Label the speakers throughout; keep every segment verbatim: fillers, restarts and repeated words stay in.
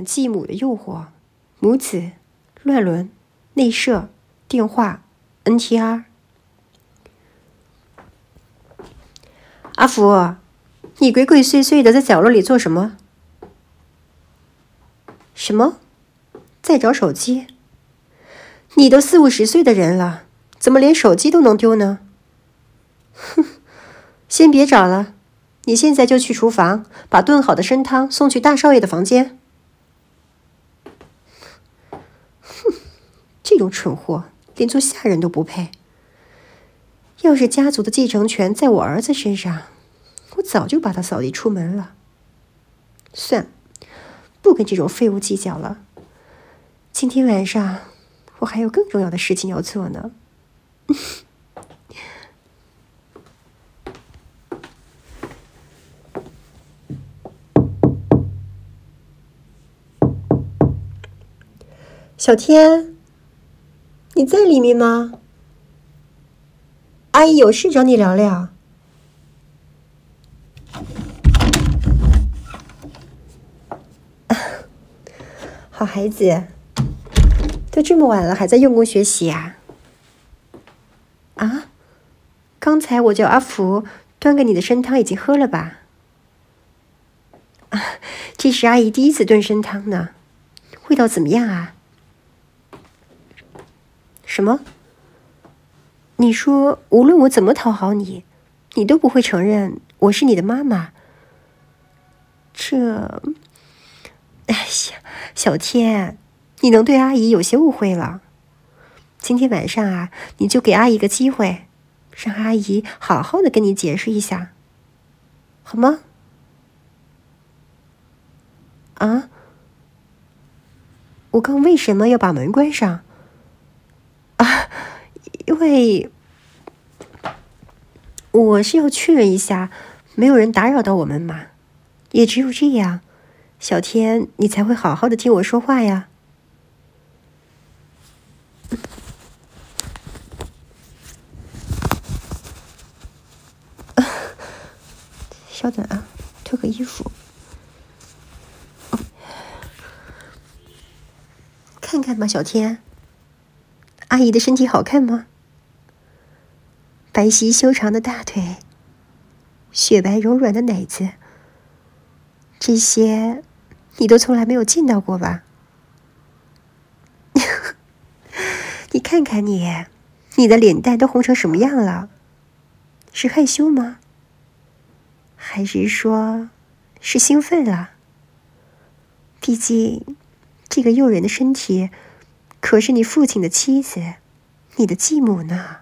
Speaker 1: 继母的诱惑，母子、乱伦、内射、电话、N T R。阿福，你鬼鬼祟祟的在角落里做什么？什么？在找手机？你都四五十岁的人了，怎么连手机都能丢呢？哼，先别找了，你现在就去厨房，把炖好的参汤送去大少爷的房间。哼，这种蠢货连做下人都不配。要是家族的继承权在我儿子身上，我早就把他扫地出门了。算，不跟这种废物计较了。今天晚上我还有更重要的事情要做呢。小天，你在里面吗？阿姨有事找你聊聊。好孩子，都这么晚了还在用功学习啊？啊？刚才我叫阿福端给你的参汤已经喝了吧？啊，这是阿姨第一次炖参汤呢，味道怎么样啊？什么？你说无论我怎么讨好你，你都不会承认我是你的妈妈？这……哎呀，小天，你能对阿姨有些误会了。今天晚上啊，你就给阿姨个机会，让阿姨好好的跟你解释一下，好吗？啊？我刚为什么要把门关上？啊，因为我是要确认一下，没有人打扰到我们嘛。也只有这样，小天你才会好好的听我说话呀。稍等啊，脱个衣服。看看吧，小天，阿姨的身体好看吗？白皙修长的大腿，雪白柔软的奶子，这些你都从来没有见到过吧？你看看你，你的脸蛋都红成什么样了？是害羞吗？还是说是兴奋了？毕竟这个诱人的身体可是你父亲的妻子，你的继母呢。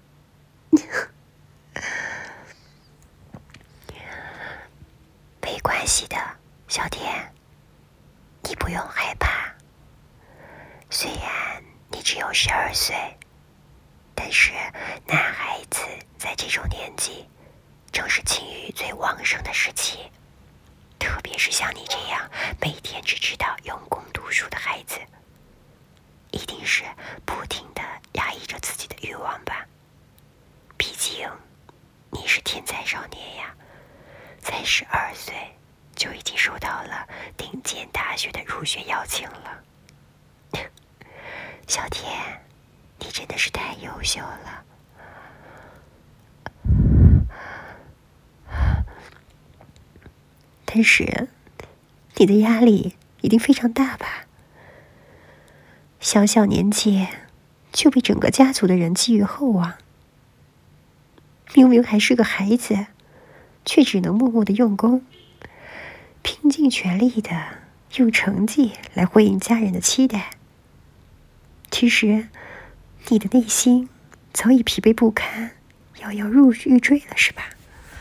Speaker 1: 没关系的，小天，你不用害怕。虽然你只有十二岁，但是男孩子在这种年纪正是情欲最旺盛的时期，特别是像你这样每天只知道用功读书的孩子，一定是不停地压抑着自己的欲望吧。毕竟你是天才少年呀，才十二岁就已经收到了顶尖大学的入学邀请了。小天，你真的是太优秀了。但是你的压力一定非常大吧？小小年纪就被整个家族的人寄予厚望，明明还是个孩子，却只能默默的用功，拼尽全力的用成绩来回应家人的期待。其实你的内心早已疲惫不堪，摇摇入欲坠了，是吧？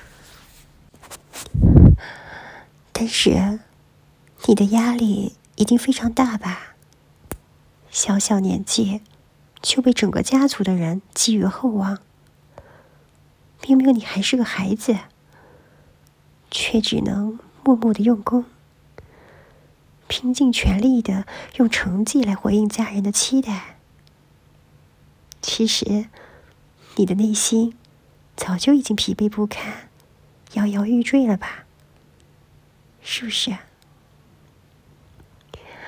Speaker 1: 但是你的压力一定非常大吧？小小年纪就被整个家族的人寄予厚望，明明你还是个孩子，却只能默默的用功，拼尽全力的用成绩来回应家人的期待。其实你的内心早就已经疲惫不堪，摇摇欲坠了吧？是不是？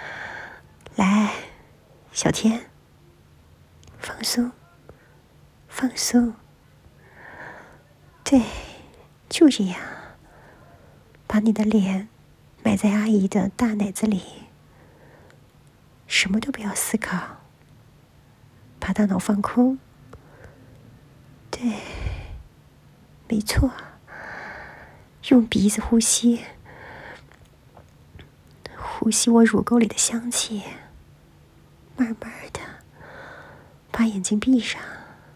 Speaker 1: 小天，放松，放松。对，就这样，把你的脸埋在阿姨的大奶子里，什么都不要思考，把大脑放空。对，没错，用鼻子呼吸，呼吸我乳沟里的香气，慢慢的把眼睛闭上。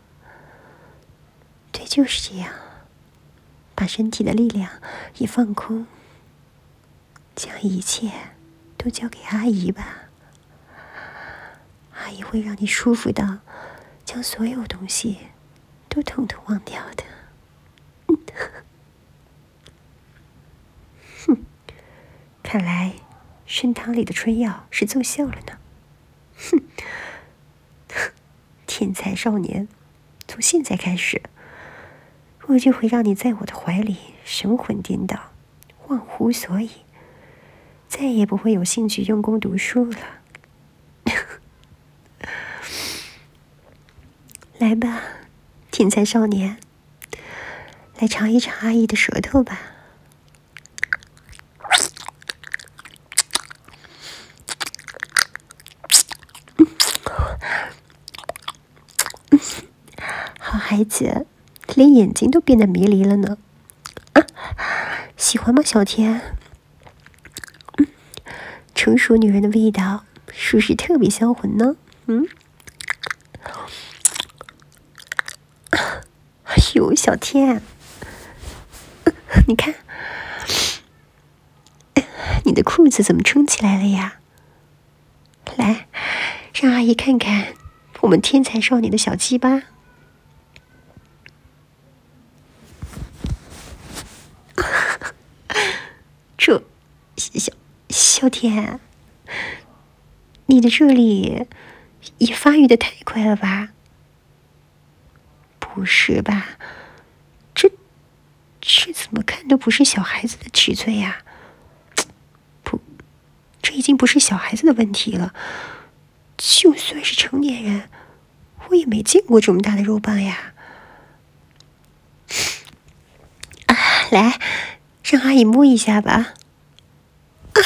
Speaker 1: 对，就是这样，把身体的力量也放空，将一切都交给阿姨吧。阿姨会让你舒服到将所有东西都统统忘掉的。哼，看来参汤里的春药是奏效了呢。哼，天才少年，从现在开始，我就会让你在我的怀里神魂颠倒，忘乎所以，再也不会有兴趣用功读书了。来吧，天才少年，来尝一尝阿姨的舌头吧。好孩子，连眼睛都变得迷离了呢。啊，喜欢吗，小天？嗯，成熟女人的味道是不是特别销魂呢？嗯。哎呦，小天，你看，你的裤子怎么撑起来了呀？来，让阿姨看看我们天才少年的小鸡巴。这小小天，你的这里也发育的太快了吧？不是吧？这这怎么看都不是小孩子的尺寸呀！不，这已经不是小孩子的问题了。就算是成年人，我也没见过这么大的肉棒呀！啊，来，让阿姨摸一下吧。啊，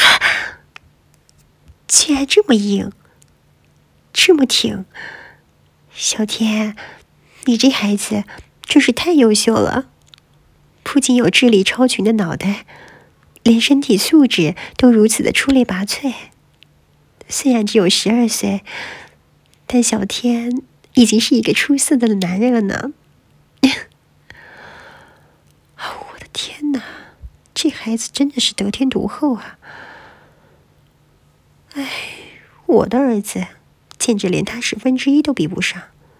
Speaker 1: 居然这么硬，这么挺，小天，你这孩子真是太优秀了，不仅有智力超群的脑袋，连身体素质都如此的出类拔萃。虽然只有十二岁，但小天已经是一个出色的男人了呢。我的天哪，这孩子真的是得天独厚啊！哎，我的儿子简直连他十分之一都比不上。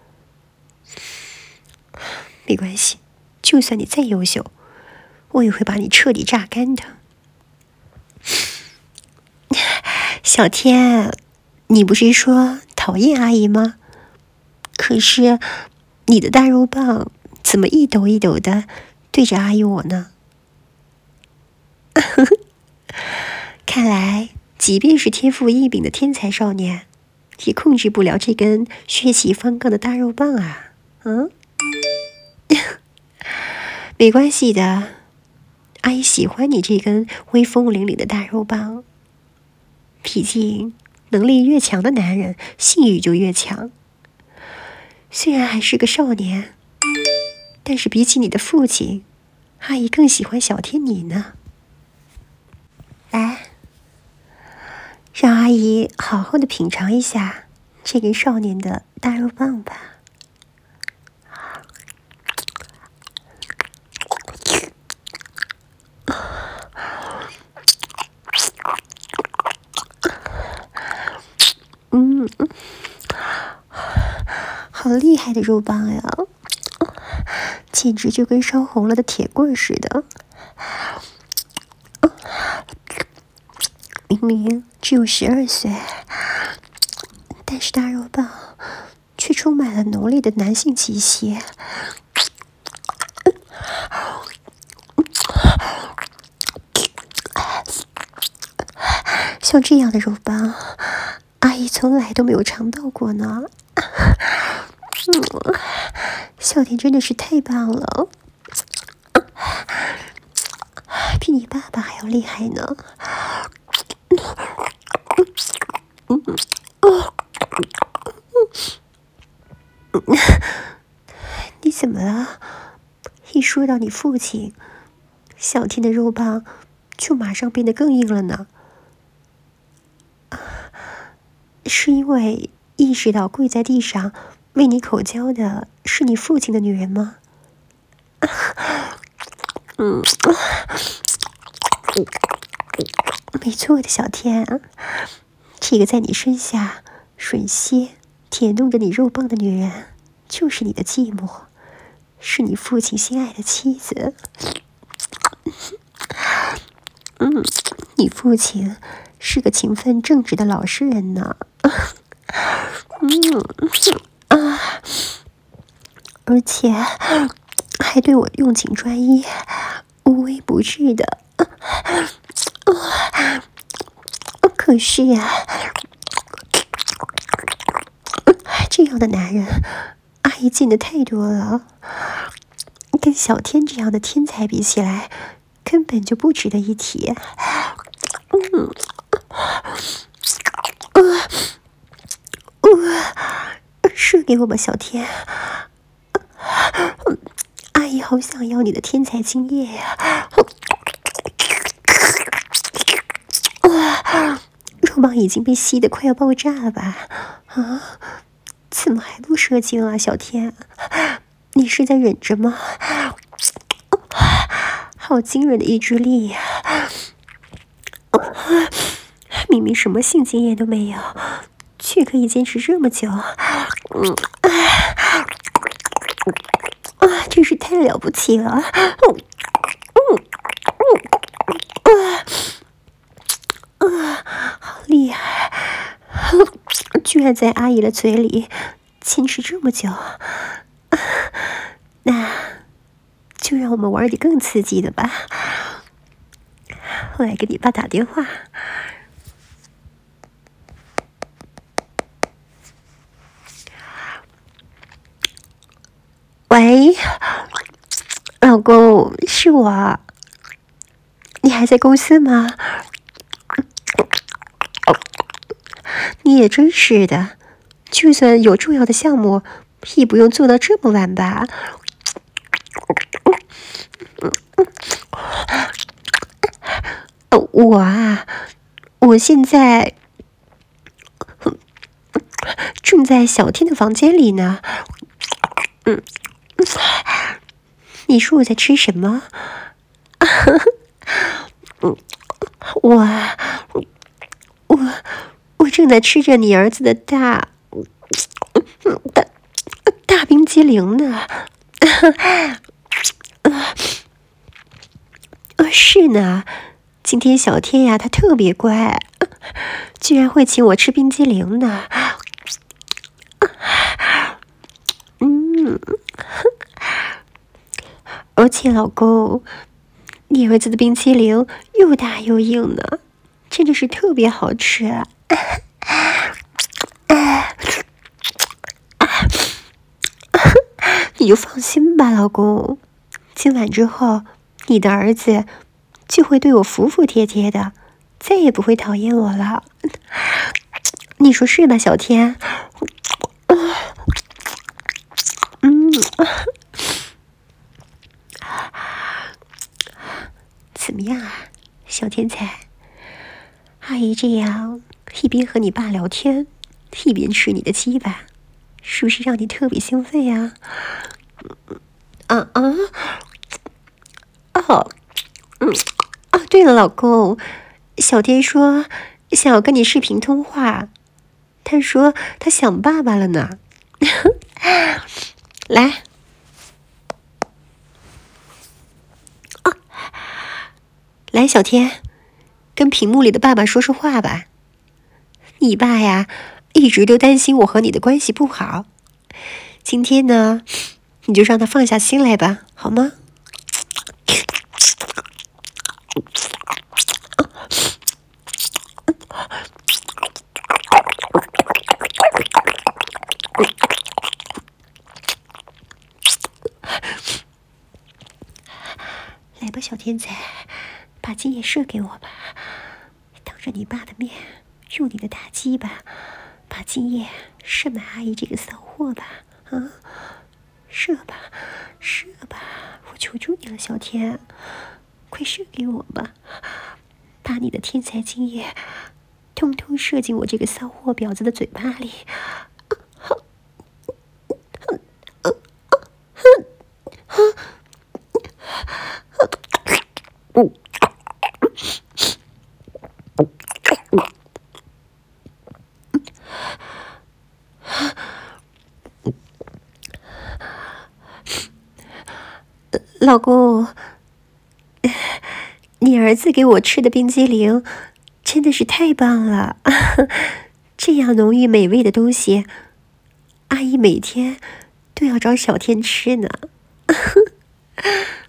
Speaker 1: 没关系，就算你再优秀，我也会把你彻底榨干的。小天，你不是说讨厌阿姨吗？可是你的大肉棒怎么一抖一抖的对着阿姨我呢？看来即便是天赋异禀的天才少年，也控制不了这根血气方刚的大肉棒啊！嗯，没关系的，阿姨喜欢你这根威风凛凛的大肉棒。毕竟能力越强的男人，性欲就越强。虽然还是个少年，但是比起你的父亲，阿姨更喜欢小天你呢。来，让阿姨好好的品尝一下这根少年的大肉棒吧。嗯，好厉害的肉棒呀，简直就跟烧红了的铁棍似的。明明只有十二岁，但是大肉棒却充满了浓烈的男性气息。像这样的肉棒，阿姨从来都没有尝到过呢。嗯，小田真的是太棒了，比你爸爸还要厉害呢。嗯你怎么了？一说到你父亲，小天的肉棒就马上变得更硬了呢。是因为意识到跪在地上为你口交的是你父亲的女人吗？嗯，没错的，小天，这个在你身下吮吸、舔弄着你肉棒的女人，就是你的继母，是你父亲心爱的妻子。嗯，你父亲是个勤奋正直的老实人呢。嗯啊，而且还对我用情专一、无微不至的。可是呀、这样的男人，阿姨见的太多了，跟小天这样的天才比起来，根本就不值得一提。嗯，呃，呃，射给我吧，小天。阿姨好想要你的天才经验呀！肉棒已经被吸得快要爆炸了吧？啊，怎么还不射精啊，小天？你是在忍着吗？好惊人的意志力呀！明明什么性经验都没有，却可以坚持这么久。嗯，啊，真是太了不起了！嗯嗯嗯啊，好厉害！居然在阿姨的嘴里坚持这么久，那就让我们玩点更刺激的吧。我来给你爸打电话。喂，老公，是我。你还在公司吗？你也真是的，就算有重要的项目，也不用做到这么晚吧？我啊，我现在正在小天的房间里呢。嗯，你说我在吃什么？嗯，我啊，我我正在吃着你儿子的大大大冰激凌呢。呃，是呢，今天小天呀，他特别乖，居然会请我吃冰激凌呢。嗯，而且老公，你儿子的冰淇淋又大又硬呢，真的是特别好吃啊！你就放心吧，老公，今晚之后，你的儿子就会对我服服帖帖的，再也不会讨厌我了。你说是吧，小天？嗯，怎么样啊，小天才？阿姨这样一边和你爸聊天，一边吃你的鸡巴，是不是让你特别兴奋呀？啊啊！哦，嗯啊，对了，老公，小天说想要跟你视频通话，他说他想爸爸了呢。来，啊，来，小天，跟屏幕里的爸爸说说话吧。你爸呀，一直都担心我和你的关系不好，今天呢，你就让他放下心来吧，好吗？ 小天才，把精液射给我吧，当着你爸的面，用你的大鸡巴把精液射满阿姨这个骚货吧，啊，射吧，射吧，我求求你了，小天，快射给我吧，把你的天才精液通通射进我这个骚货婊子的嘴巴里。老公，你儿子给我吃的冰激凌真的是太棒了，这样浓郁美味的东西，阿姨每天都要找小天吃呢。